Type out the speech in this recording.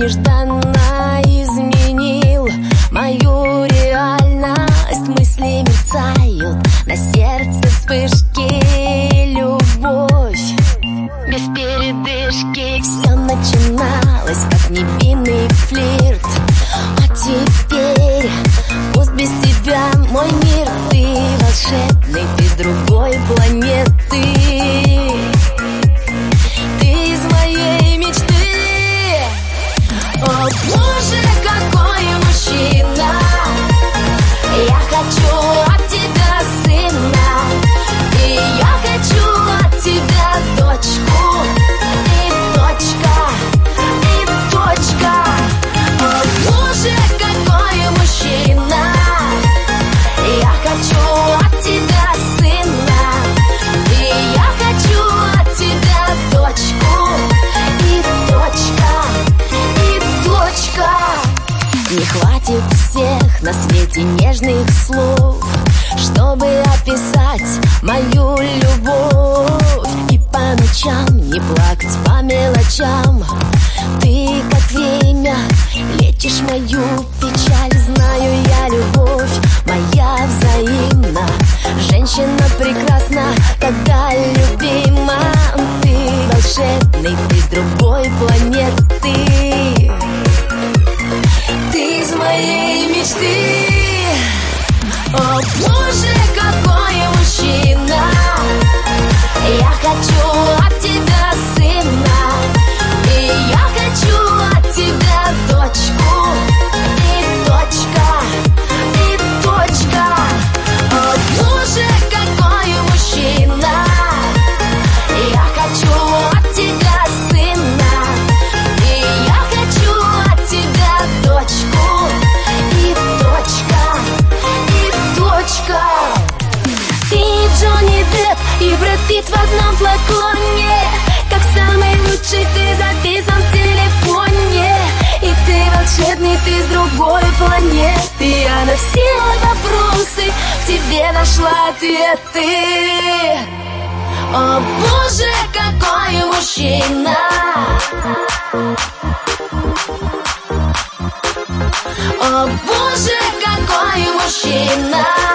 нежданно изменил мою реальность. Мысли мерцают, на сердце вспышки, любовь без передышки. Все начиналось как невинный флирт, а теперь пусть без тебя мой мир. Ты волшебный, ты с другой планеты. Ты из моей мечты. О боже, какой мужчина! Я хочу от тебя сына, и я хочу от тебя дочку. И точка, и точка. О боже, какой мужчина! Я хочу от тебя сына, и я хочу от тебя дочку. И точка, и точка. Не хватит всех на свете нежных слов, чтобы описать мою любовь. И по ночам не плакать по мелочам. Ты как время лечишь мою печаль. Знаю я, любовь моя взаимна. Женщина прекрасна, когда любима. Ты волшебный, ты с другой планеты. Ты из моей мечты. О боже, какой мужчина! Я хочу от тебя сына, и я хочу от тебя дочку. И точка, и точка. О боже, какой мужчина! Я хочу от тебя сына, и я хочу от тебя дочку. И точка, и точка. Ты Джонни Депп и Брэд Питт в одном флаконе. Как самый лучший ты записан в телефоне. И ты волшебный, ты с другой планеты. Я на все вопросы в тебе нашла ответы. О боже, какой мужчина! О боже, какой мужчина!